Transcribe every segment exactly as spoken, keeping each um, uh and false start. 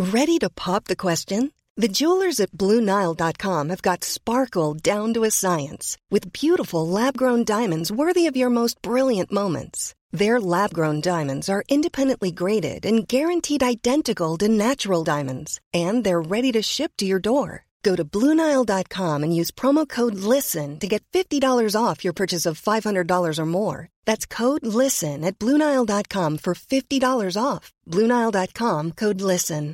Ready to pop the question? The jewelers at Blue Nile dot com have got sparkle down to a science with beautiful lab-grown diamonds worthy of your most brilliant moments. Their lab-grown diamonds are independently graded and guaranteed identical to natural diamonds, and they're ready to ship to your door. Go to Blue Nile dot com and use promo code LISTEN to get fifty dollars off your purchase of five hundred dollars or more. That's code LISTEN at Blue Nile dot com for fifty dollars off. Blue Nile dot com, code LISTEN.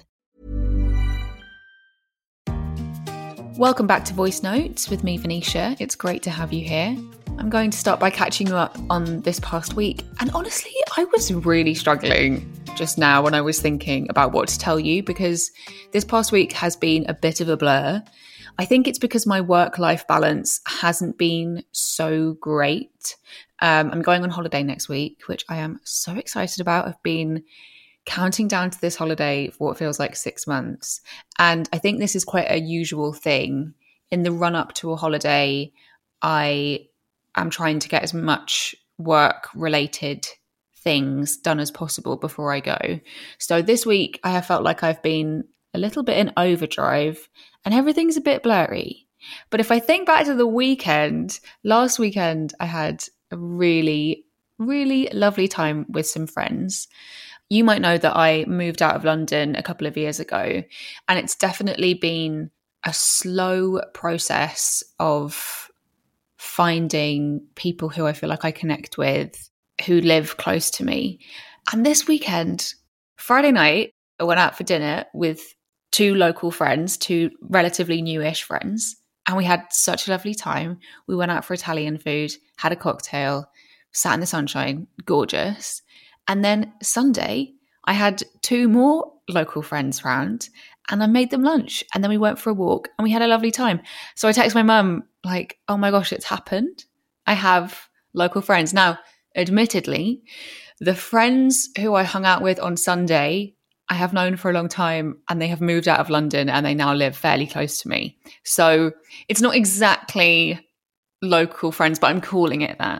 Welcome back to Voice Notes with me, Venetia. It's great to have you here. I'm going to start by catching you up on this past week. And honestly, I was really struggling just now when I was thinking about what to tell you, because this past week has been a bit of a blur. I think it's because my work-life balance hasn't been so great. Um, I'm going on holiday next week, which I am so excited about. I've been counting down to this holiday for what feels like six months. And I think this is quite a usual thing. In the run-up to a holiday, I am trying to get as much work-related things done as possible before I go. So this week, I have felt like I've been a little bit in overdrive and everything's a bit blurry. But if I think back to the weekend, last weekend, I had a really, really lovely time with some friends. You might know that I moved out of London a couple of years ago, and it's definitely been a slow process of finding people who I feel like I connect with, who live close to me. And this weekend, Friday night, I went out for dinner with two local friends, two relatively newish friends, and we had such a lovely time. We went out for Italian food, had a cocktail, sat in the sunshine, gorgeous. And then Sunday, I had two more local friends round and I made them lunch. And then we went for a walk and we had a lovely time. So I texted my mum like, oh my gosh, it's happened. I have local friends. Now, admittedly, the friends who I hung out with on Sunday, I have known for a long time, and they have moved out of London and they now live fairly close to me. So it's not exactly local friends, but I'm calling it that.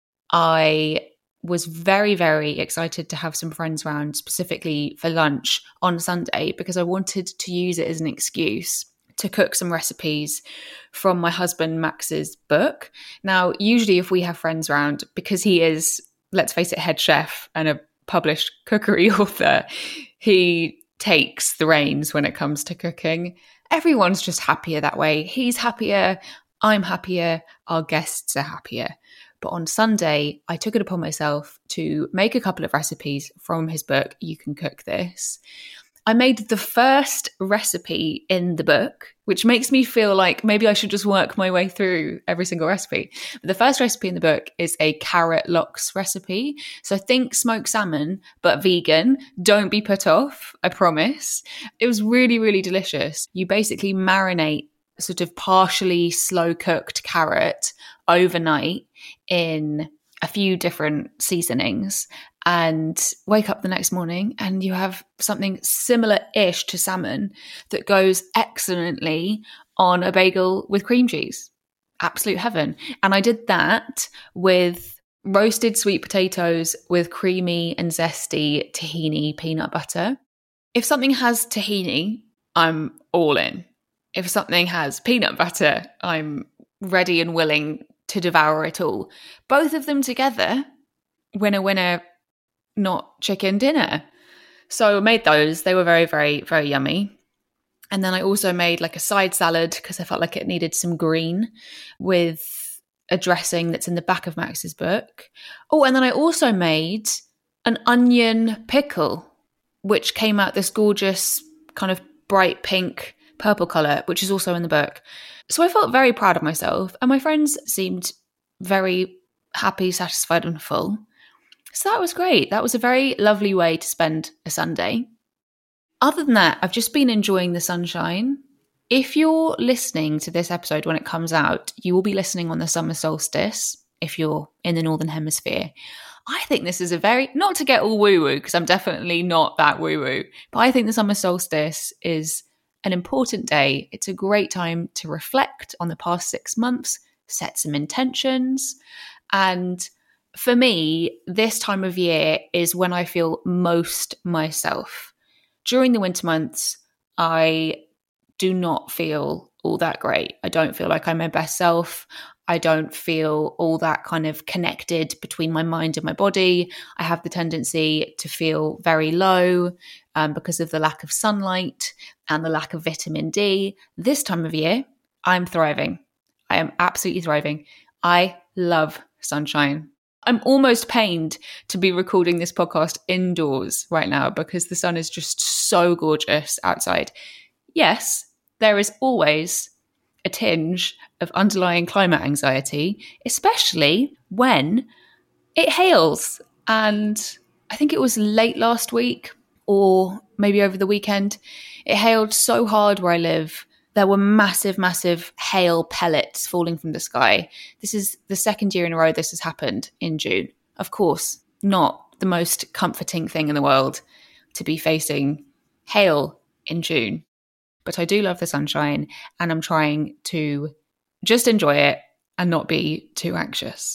I was very, very excited to have some friends round specifically for lunch on Sunday because I wanted to use it as an excuse to cook some recipes from my husband Max's book. Now, usually if we have friends round, because he is, let's face it, head chef and a published cookery author, he takes the reins when it comes to cooking. Everyone's just happier that way. He's happier, I'm happier, our guests are happier. But on Sunday, I took it upon myself to make a couple of recipes from his book, You Can Cook This. I made the first recipe in the book, which makes me feel like maybe I should just work my way through every single recipe. But the first recipe in the book is a carrot lox recipe. So think smoked salmon, but vegan. Don't be put off, I promise. It was really, really delicious. You basically marinate sort of partially slow cooked carrot overnight in a few different seasonings and wake up the next morning and you have something similar-ish to salmon that goes excellently on a bagel with cream cheese. Absolute heaven. And I did that with roasted sweet potatoes with creamy and zesty tahini peanut butter. If something has tahini, I'm all in. If something has peanut butter, I'm ready and willing to devour it all. Both of them together, winner, winner, not chicken dinner. So I made those. They were very, very, very yummy. And then I also made like a side salad because I felt like it needed some green with a dressing that's in the back of Max's book. Oh, and then I also made an onion pickle, which came out this gorgeous kind of bright pink purple colour, which is also in the book. So I felt very proud of myself and my friends seemed very happy, satisfied and full. So that was great. That was a very lovely way to spend a Sunday. Other than that, I've just been enjoying the sunshine. If you're listening to this episode when it comes out, you will be listening on the summer solstice if you're in the Northern Hemisphere. I think this is a very, not to get all woo-woo, because I'm definitely not that woo-woo, but I think the summer solstice is an important day. It's a great time to reflect on the past six months, set some intentions. And for me, this time of year is when I feel most myself. During the winter months, I do not feel all that great. I don't feel like I'm my best self. I don't feel all that kind of connected between my mind and my body. I have the tendency to feel very low um, because of the lack of sunlight and the lack of vitamin D. This time of year, I'm thriving. I am absolutely thriving. I love sunshine. I'm almost pained to be recording this podcast indoors right now because the sun is just so gorgeous outside. Yes, there is always a tinge of underlying climate anxiety, especially when it hails. And I think it was late last week or maybe over the weekend, it hailed so hard where I live. There were massive, massive hail pellets falling from the sky. This is the second year in a row this has happened in June. Of course, not the most comforting thing in the world to be facing hail in June. But I do love the sunshine, and I'm trying to just enjoy it and not be too anxious.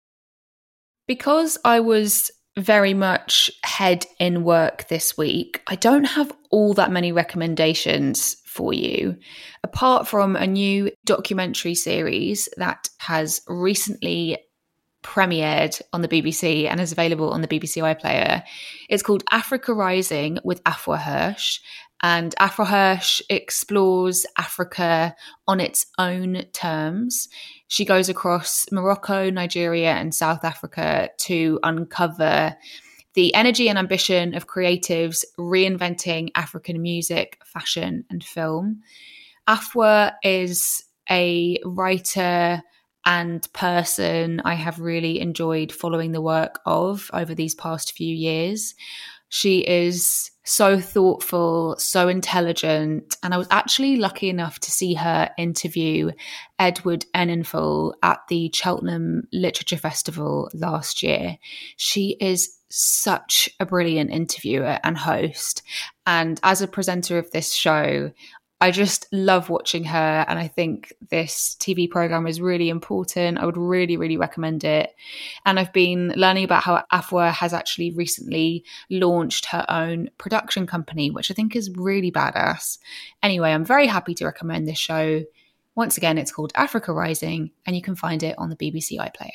Because I was very much head in work this week, I don't have all that many recommendations for you, apart from a new documentary series that has recently premiered on the B B C and is available on the B B C iPlayer. It's called Africa Rising with Afua Hirsch. And Afua Hirsch explores Africa on its own terms. She goes across Morocco, Nigeria, and South Africa to uncover the energy and ambition of creatives reinventing African music, fashion, and film. Afua is a writer and person I have really enjoyed following the work of over these past few years. She is so thoughtful, so intelligent, and I was actually lucky enough to see her interview Edward Enninful at the Cheltenham Literature Festival last year. She is such a brilliant interviewer and host, and as a presenter of this show, I just love watching her, and I think this T V program is really important. I would really, really recommend it. And I've been learning about how Afua has actually recently launched her own production company, which I think is really badass. Anyway, I'm very happy to recommend this show. Once again, it's called Africa Rising, and you can find it on the B B C iPlayer.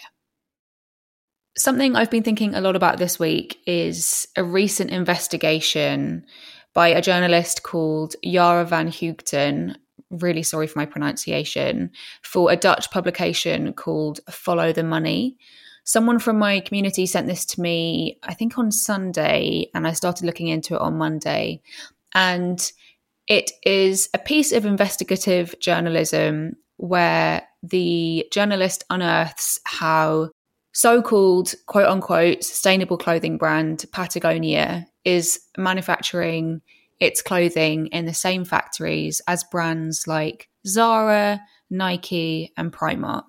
Something I've been thinking a lot about this week is a recent investigation by a journalist called Yara van Hoogten, really sorry for my pronunciation, for a Dutch publication called Follow the Money. Someone from my community sent this to me, I think on Sunday, and I started looking into it on Monday. And it is a piece of investigative journalism where the journalist unearths how so-called quote-unquote sustainable clothing brand Patagonia is manufacturing its clothing in the same factories as brands like Zara, Nike, and Primark.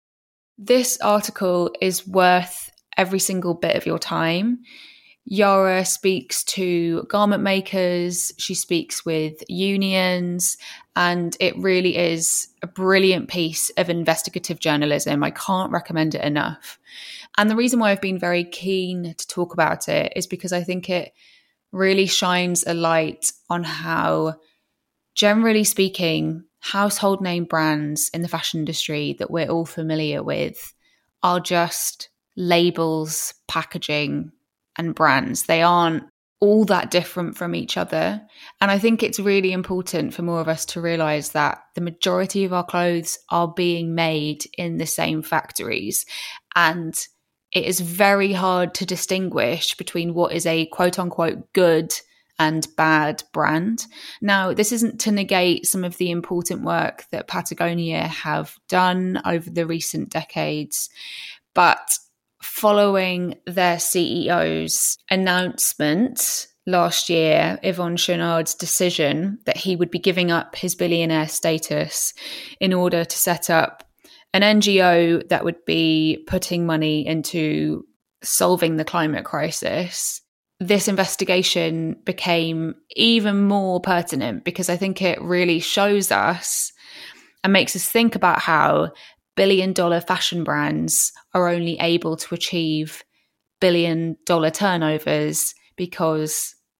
This article is worth every single bit of your time. Yara speaks to garment makers, she speaks with unions, and it really is a brilliant piece of investigative journalism. I can't recommend it enough. And the reason why I've been very keen to talk about it is because I think it really shines a light on how, generally speaking, household name brands in the fashion industry that we're all familiar with are just labels, packaging, and brands. They aren't all that different from each other. And I think it's really important for more of us to realize that the majority of our clothes are being made in the same factories. And it is very hard to distinguish between what is a quote unquote good and bad brand. Now, this isn't to negate some of the important work that Patagonia have done over the recent decades, but following their C E O's announcement last year, Yvon Chouinard's decision that he would be giving up his billionaire status in order to set up an N G O that would be putting money into solving the climate crisis, this investigation became even more pertinent because I think it really shows us and makes us think about how billion dollar fashion brands are only able to achieve billion dollar turnovers because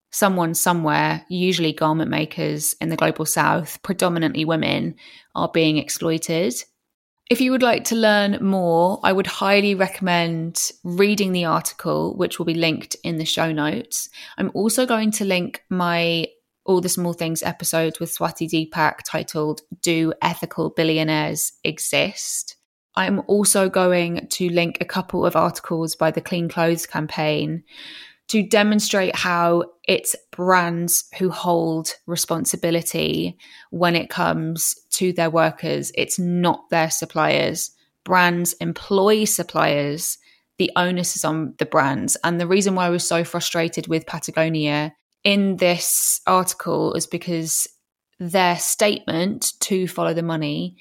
someone somewhere, usually garment makers in the global south, predominantly women, are being exploited. If you would like to learn more, I would highly recommend reading the article, which will be linked in the show notes. I'm also going to link my All the Small Things episode with Swati Deepak titled Do Ethical Billionaires Exist? I'm also going to link a couple of articles by the Clean Clothes Campaign to demonstrate how it's brands who hold responsibility when it comes to their workers. It's not their suppliers. Brands employ suppliers. The onus is on the brands. And the reason why I was so frustrated with Patagonia in this article is because their statement to follow the money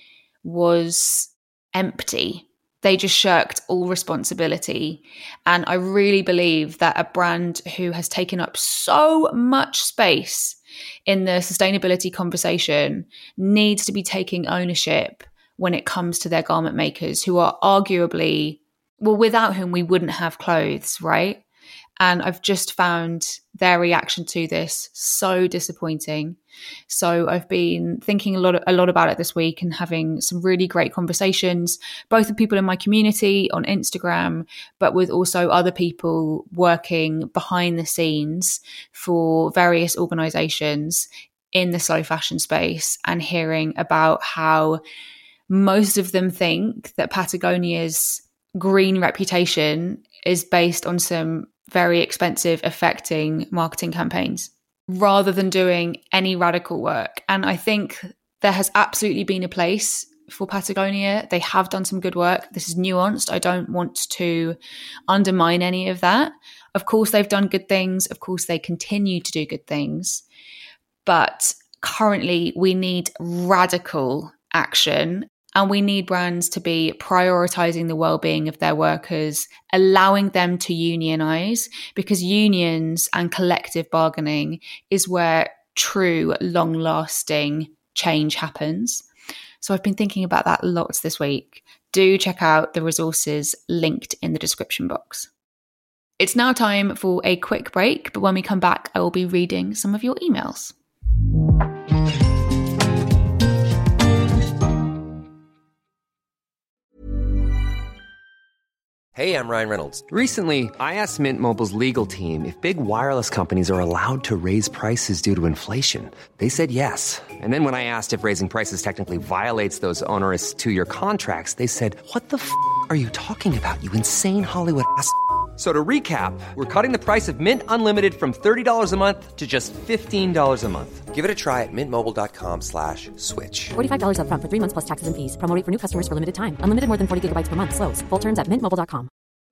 was empty. They just shirked all responsibility. And I really believe that a brand who has taken up so much space in the sustainability conversation needs to be taking ownership when it comes to their garment makers, who are arguably, well, without whom we wouldn't have clothes, right? And I've just found their reaction to this so disappointing. So I've been thinking a lot, a lot about it this week and having some really great conversations, both with people in my community on Instagram, but with also other people working behind the scenes for various organizations in the slow fashion space, and hearing about how most of them think that Patagonia's green reputation is based on some very expensive, affecting marketing campaigns rather than doing any radical work. And I think there has absolutely been a place for Patagonia. They have done some good work. This is nuanced. I don't want to undermine any of that. Of course, they've done good things. Of course, they continue to do good things. But currently, we need radical action. And we need brands to be prioritizing the well-being of their workers, allowing them to unionize, because unions and collective bargaining is where true, long-lasting change happens. So I've been thinking about that lots this week. Do check out the resources linked in the description box. It's now time for a quick break, but when we come back, I will be reading some of your emails. Hey, I'm Ryan Reynolds. Recently, I asked Mint Mobile's legal team if big wireless companies are allowed to raise prices due to inflation. They said yes. And then when I asked if raising prices technically violates those onerous two-year contracts, they said, what the f*** are you talking about, you insane Hollywood ass f- So to recap, we're cutting the price of Mint Unlimited from thirty dollars a month to just fifteen dollars a month. Give it a try at mintmobile.com slash switch. forty-five dollars up front for three months plus taxes and fees. Promo rate for new customers for limited time. Unlimited more than forty gigabytes per month. Slows full terms at mint mobile dot com.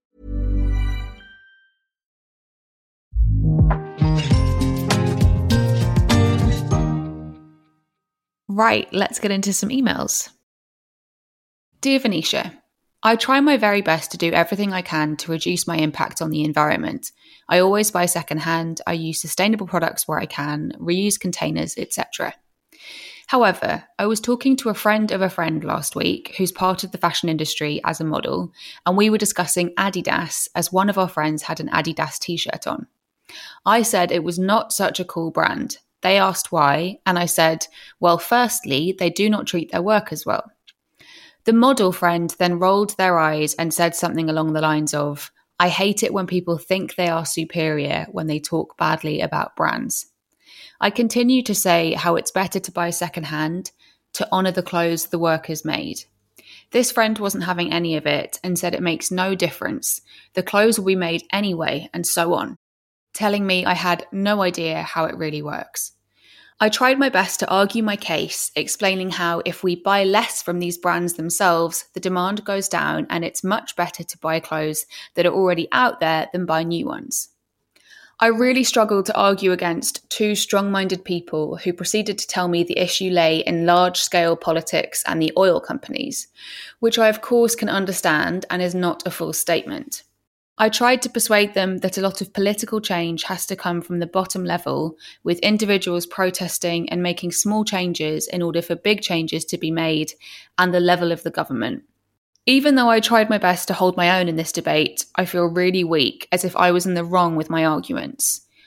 Right, let's get into some emails. Dear Venetia, I try my very best to do everything I can to reduce my impact on the environment. I always buy secondhand, I use sustainable products where I can, reuse containers, et cetera. However, I was talking to a friend of a friend last week who's part of the fashion industry as a model, and we were discussing Adidas as one of our friends had an Adidas t-shirt on. I said it was not such a cool brand. They asked why, and I said, well, firstly, they do not treat their workers well. The model friend then rolled their eyes and said something along the lines of, I hate it when people think they are superior when they talk badly about brands. I continue to say how it's better to buy secondhand to honour the clothes the workers made. This friend wasn't having any of it and said it makes no difference. The clothes will be made anyway, and so on, telling me I had no idea how it really works. I tried my best to argue my case, explaining how if we buy less from these brands themselves, the demand goes down and it's much better to buy clothes that are already out there than buy new ones. I really struggled to argue against two strong-minded people who proceeded to tell me the issue lay in large-scale politics and the oil companies, which I of course can understand and is not a full statement. I tried to persuade them that a lot of political change has to come from the bottom level, with individuals protesting and making small changes in order for big changes to be made, and the level of the government. Even though I tried my best to hold my own in this debate, I feel really weak, as if I was in the wrong with my arguments.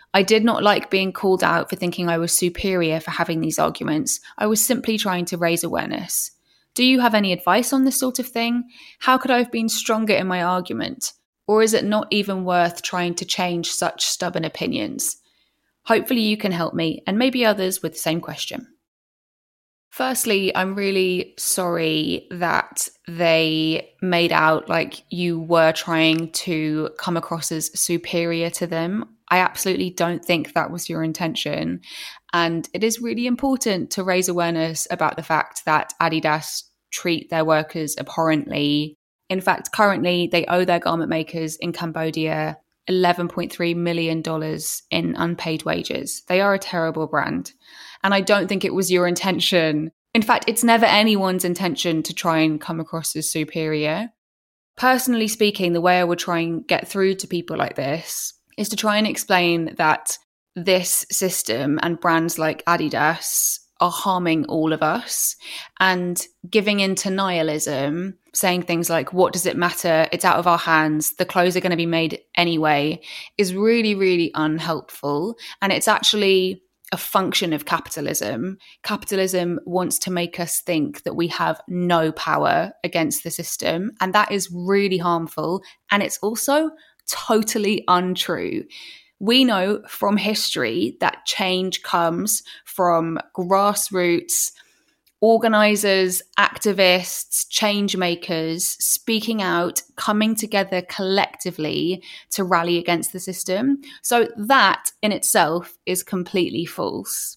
I did not like being called out for thinking I was superior for having these arguments. I was simply trying to raise awareness. Do you have any advice on this sort of thing? How could I have been stronger in my argument? Or is it not even worth trying to change such stubborn opinions? Hopefully you can help me and maybe others with the same question. Firstly, I'm really sorry that they made out like you were trying to come across as superior to them. I absolutely don't think that was your intention. And it is really important to raise awareness about the fact that Adidas treat their workers abhorrently. In fact, currently they owe their garment makers in Cambodia eleven point three million dollars in unpaid wages. They are a terrible brand. And I don't think it was your intention. In fact, it's never anyone's intention to try and come across as superior. Personally speaking, the way I would try and get through to people like this is to try and explain that this system and brands like Adidas are harming all of us, and giving in to nihilism, saying things like, what does it matter? It's out of our hands. The clothes are going to be made anyway, is really, really unhelpful. And it's actually a function of capitalism. Capitalism wants to make us think that we have no power against the system. And that is really harmful. And it's also totally untrue. We know from history that change comes from grassroots organizers, activists, change makers speaking out, coming together collectively to rally against the system. So that in itself is completely false.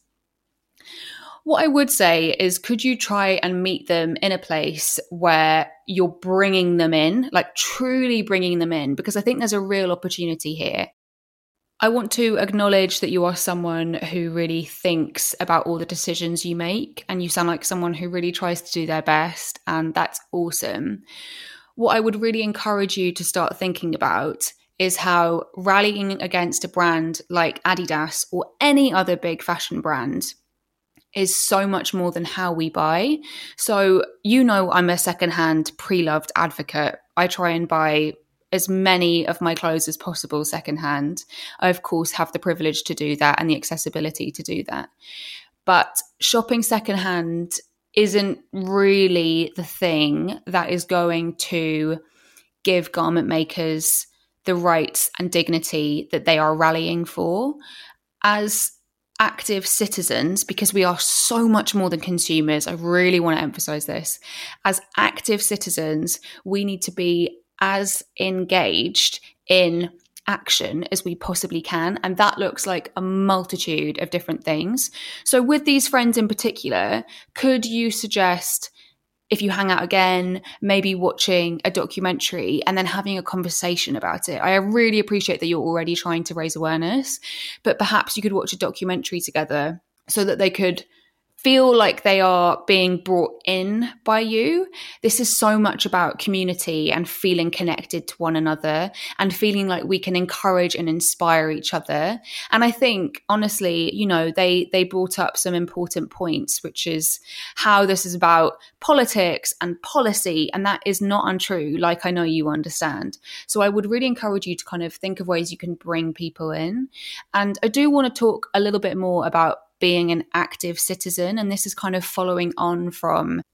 What I would say is, could you try and meet them in a place where you're bringing them in, like truly bringing them in? Because I think there's a real opportunity here. I want to acknowledge that you are someone who really thinks about all the decisions you make, and you sound like someone who really tries to do their best, and that's awesome. What I would really encourage you to start thinking about is how rallying against a brand like Adidas or any other big fashion brand is so much more than how we buy. So, you know, I'm a secondhand pre-loved advocate. I try and buy as many of my clothes as possible secondhand. I, of course, have the privilege to do that and the accessibility to do that. But shopping secondhand isn't really the thing that is going to give garment makers the rights and dignity that they are rallying for. As active citizens, because we are so much more than consumers, I really want to emphasize this. As active citizens, we need to be as engaged in action as we possibly can. And that looks like a multitude of different things. So with these friends in particular, could you suggest, if you hang out again, maybe watching a documentary and then having a conversation about it? I really appreciate that you're already trying to raise awareness, but perhaps you could watch a documentary together so that they could feel like they are being brought in by you. This is so much about community and feeling connected to one another and feeling like we can encourage and inspire each other. And I think, honestly, you know, they they brought up some important points, which is how this is about politics and policy, and that is not untrue, like I know you understand. So I would really encourage you to kind of think of ways you can bring people in. And I do want to talk a little bit more about being an active citizen. And this is kind of following on from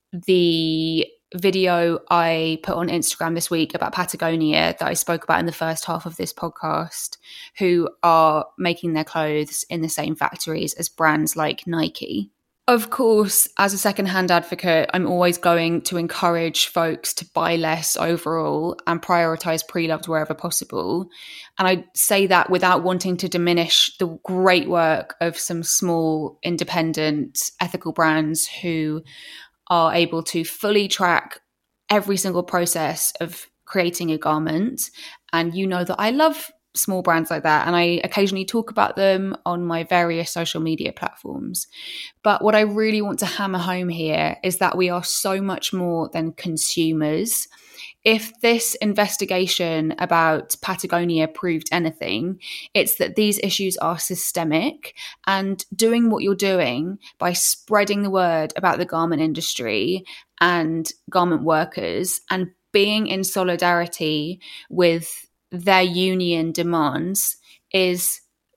the video I put on Instagram this week about Patagonia that I spoke about in the first half of this podcast, who are making their clothes in the same factories as brands like Nike. Of course, as a secondhand advocate, I'm always going to encourage folks to buy less overall and prioritize pre-loved wherever possible. And I say that without wanting to diminish the great work of some small, independent, ethical brands who are able to fully track every single process of creating a garment. And you know that I love small brands like that, and I occasionally talk about them on my various social media platforms. But what I really want to hammer home here is that we are so much more than consumers. If this investigation about Patagonia proved anything, it's that these issues are systemic, and doing what you're doing by spreading the word about the garment industry and garment workers and being in solidarity with their union demands is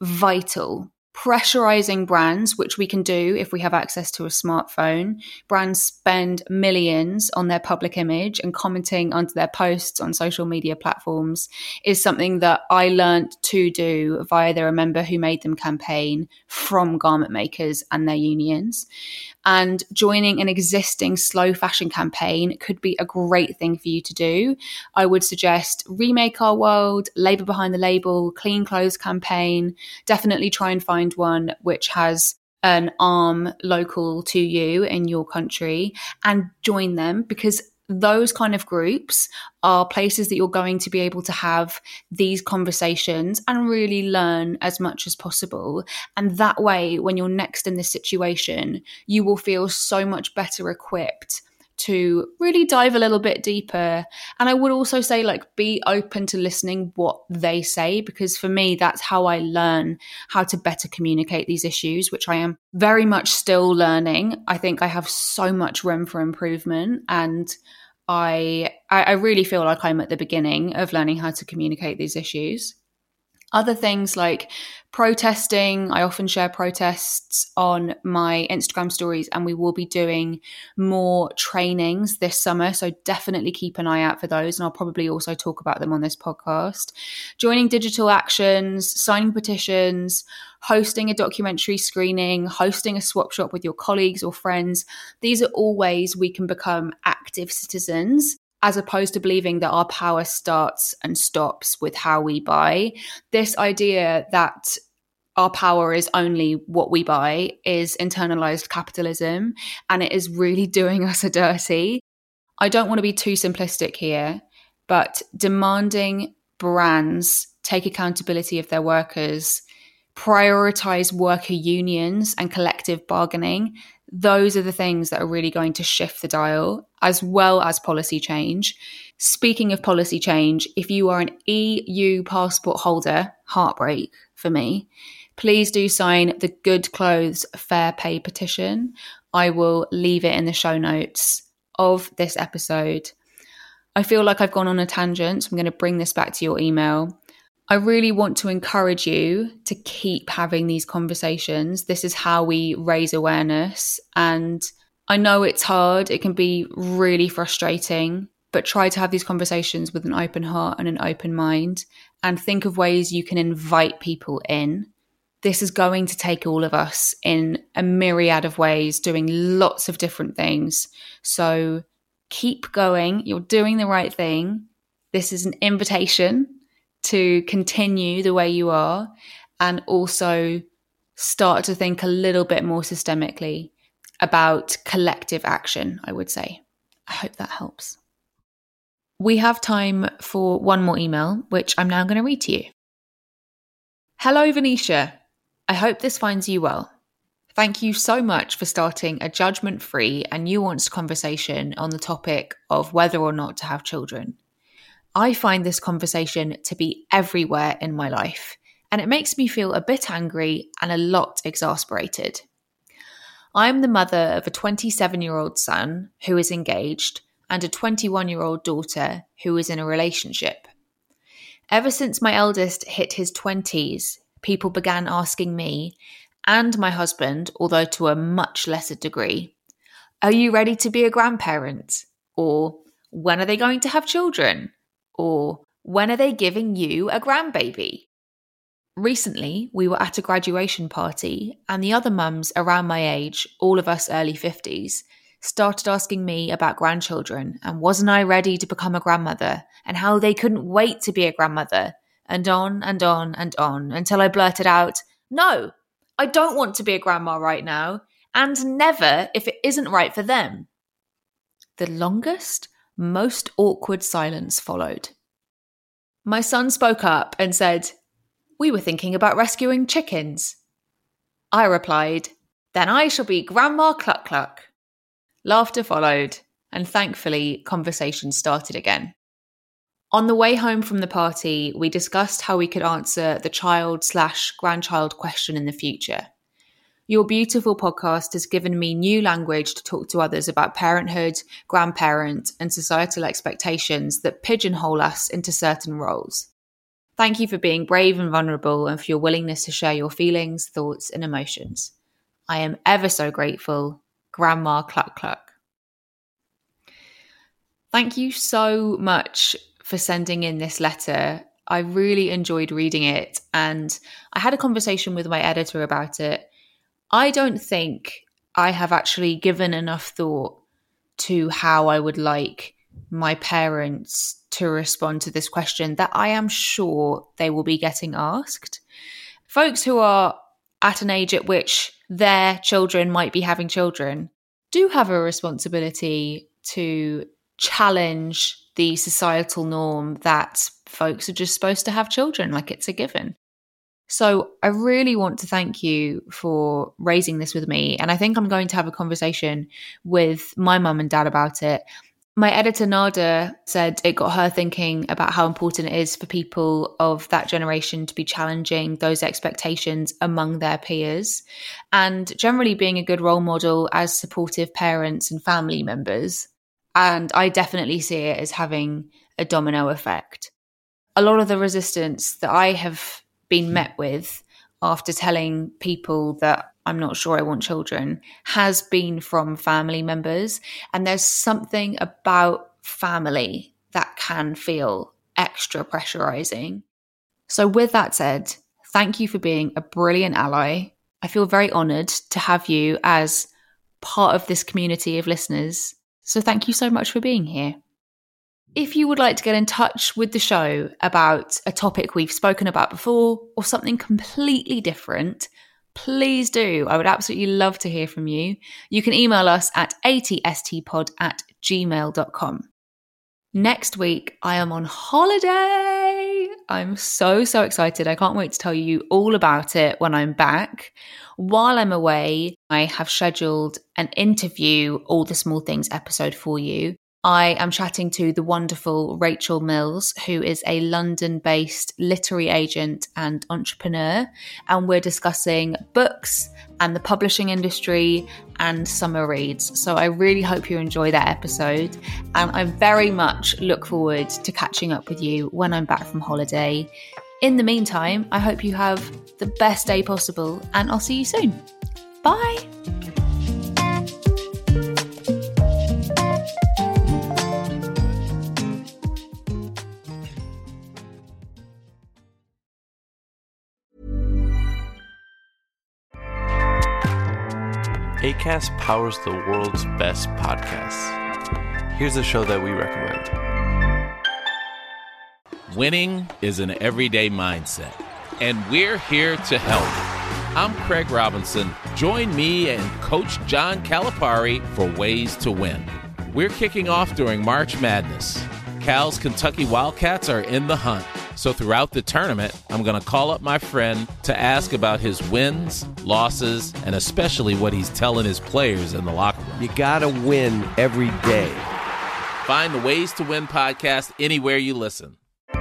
vital. Pressurizing brands, which we can do if we have access to a smartphone. Brands spend millions on their public image, and commenting under their posts on social media platforms is something that I learned to do via the Remember Who Made Them campaign from garment makers and their unions. And joining an existing slow fashion campaign could be a great thing for you to do. I would suggest Remake Our World, Labour Behind the Label, Clean Clothes campaign. Definitely try and find one which has an arm local to you in your country and join them, because those kind of groups are places that you're going to be able to have these conversations and really learn as much as possible. And that way, when you're next in this situation, you will feel so much better equipped to really dive a little bit deeper. And I would also say, like, be open to listening what they say, because for me, that's how I learn how to better communicate these issues, which I am very much still learning. I think I have so much room for improvement, and I I really feel like I'm at the beginning of learning how to communicate these issues. Other things like protesting. I often share protests on my Instagram stories, and we will be doing more trainings this summer. So definitely keep an eye out for those. And I'll probably also talk about them on this podcast. Joining digital actions, signing petitions, hosting a documentary screening, hosting a swap shop with your colleagues or friends. These are all ways we can become active citizens, as opposed to believing that our power starts and stops with how we buy. This idea that our power is only what we buy is internalized capitalism, and it is really doing us a dirty. I don't want to be too simplistic here, but demanding brands take accountability of their workers, prioritize worker unions and collective bargaining, those are the things that are really going to shift the dial, as well as policy change. Speaking of policy change, if you are an E U passport holder, heartbreak for me, please do sign the Good Clothes Fair Pay petition. I will leave it in the show notes of this episode. I feel like I've gone on a tangent, so I'm going to bring this back to your email. I really want to encourage you to keep having these conversations. This is how we raise awareness. And I know it's hard. It can be really frustrating, but try to have these conversations with an open heart and an open mind, and think of ways you can invite people in. This is going to take all of us in a myriad of ways, doing lots of different things. So keep going. You're doing the right thing. This is an invitation to continue the way you are, and also start to think a little bit more systemically about collective action, I would say. I hope that helps. We have time for one more email, which I'm now going to read to you. Hello, Venetia. I hope this finds you well. Thank you so much for starting a judgment-free and nuanced conversation on the topic of whether or not to have children. I find this conversation to be everywhere in my life, and it makes me feel a bit angry and a lot exasperated. I am the mother of a twenty-seven-year-old son who is engaged and a twenty-one-year-old daughter who is in a relationship. Ever since my eldest hit his twenties, people began asking me, and my husband, although to a much lesser degree, "Are you ready to be a grandparent?" Or, "When are they going to have children?" Or, "When are they giving you a grandbaby?" Recently, we were at a graduation party, and the other mums around my age, all of us early fifties, started asking me about grandchildren and wasn't I ready to become a grandmother, and how they couldn't wait to be a grandmother, and on and on and on, until I blurted out, "No, I don't want to be a grandma right now, and never if it isn't right for them." The longest, most awkward silence followed. My son spoke up and said, "We were thinking about rescuing chickens." I replied, "Then I shall be Grandma Cluck Cluck." Laughter followed, and thankfully, conversation started again. On the way home from the party, we discussed how we could answer the child slash grandchild question in the future. Your beautiful podcast has given me new language to talk to others about parenthood, grandparent, and societal expectations that pigeonhole us into certain roles. Thank you for being brave and vulnerable and for your willingness to share your feelings, thoughts, and emotions. I am ever so grateful. Grandma Cluck Cluck. Thank you so much for sending in this letter. I really enjoyed reading it, and I had a conversation with my editor about it. I don't think I have actually given enough thought to how I would like my parents to respond to this question that I am sure they will be getting asked. Folks who are at an age at which their children might be having children do have a responsibility to challenge the societal norm that folks are just supposed to have children, like it's a given. So I really want to thank you for raising this with me. And I think I'm going to have a conversation with my mum and dad about it. My editor, Nada, said it got her thinking about how important it is for people of that generation to be challenging those expectations among their peers and generally being a good role model as supportive parents and family members. And I definitely see it as having a domino effect. A lot of the resistance that I have been met with after telling people that I'm not sure I want children has been from family members. And there's something about family that can feel extra pressurizing. So with that said, thank you for being a brilliant ally. I feel very honored to have you as part of this community of listeners. So thank you so much for being here. If you would like to get in touch with the show about a topic we've spoken about before or something completely different, please do. I would absolutely love to hear from you. You can email us at a t s t pod at gmail dot com. Next week, I am on holiday. I'm so, so excited. I can't wait to tell you all about it when I'm back. While I'm away, I have scheduled an interview, All the Small Things episode for you. I am chatting to the wonderful Rachel Mills, who is a London-based literary agent and entrepreneur, and we're discussing books and the publishing industry and summer reads. So I really hope you enjoy that episode, and I very much look forward to catching up with you when I'm back from holiday. In the meantime, I hope you have the best day possible, and I'll see you soon. Bye! Acast powers the world's best podcasts. Here's a show that we recommend. Winning is an everyday mindset, and we're here to help. I'm Craig Robinson. Join me and Coach John Calipari for Ways to Win. We're kicking off during March Madness. Cal's Kentucky Wildcats are in the hunt. So throughout the tournament, I'm going to call up my friend to ask about his wins, losses, and especially what he's telling his players in the locker room. You gotta win every day. Find the Ways to Win podcast anywhere you listen.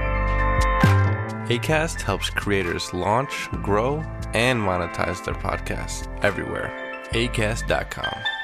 Acast helps creators launch, grow, and monetize their podcasts everywhere. acast dot com.